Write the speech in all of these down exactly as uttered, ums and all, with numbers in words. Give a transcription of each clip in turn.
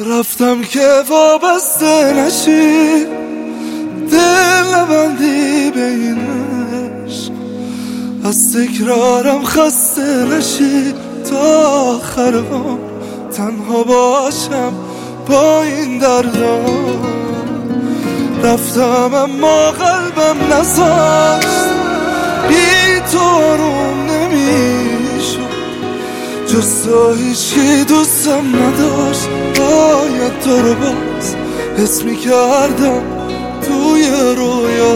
رفتم که وابسته نشی، دل نبندی به این عشق، از تکرارم خسته نشی، تا آخر عمر تنها باشم با این دردا. رفتم اما قلبم نذاشت، بی تو آروم نمیشد، جز تو هیچی دوستم نداشت. باید تو رو باز حس میکردم توی رویا.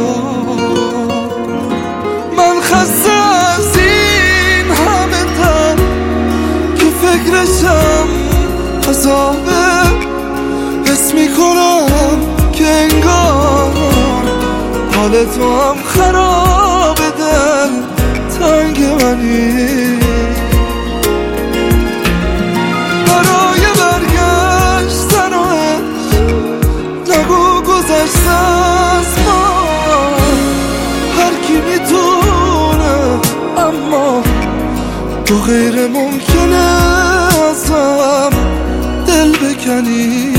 من خسته از این همه دم که فکرشم عذابه، حس میکنم که انگار حال تو هم خراب، دل تنگ منی. برای برگشتن و عشق نگو گذشته از ما، هر کی میتونه اما تو غیر ممکنه ازم دل بکنی.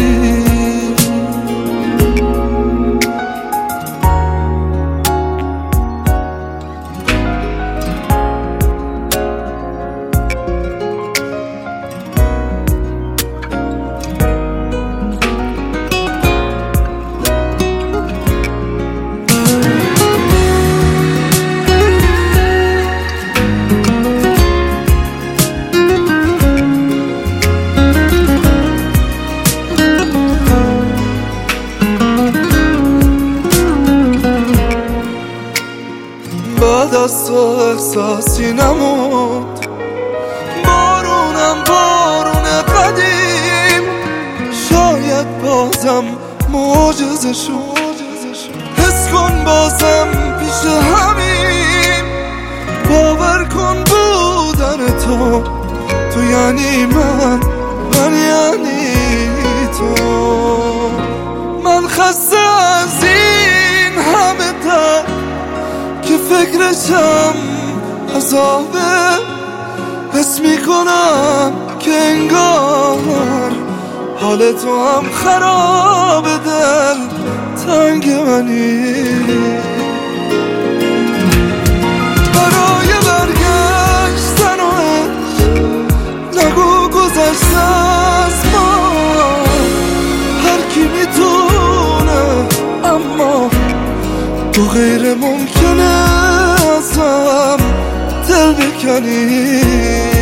بعد از تو احساسی نموند، بارونم بارون قدیم، شاید بازم معجزه شد. حس کن بازم پیش همین، باور کن بودن تو، تو یعنی من، من یعنی تو. من خسته از این همه درد که فکرشم عذابه، حس میکنم که انگار حال تو هم خراب، دل تنگ منی. برای برگشتن و عشق نگو گذشته از ما، هر کی میتونه اما تو غیر ممکنه ازم دل بکنی.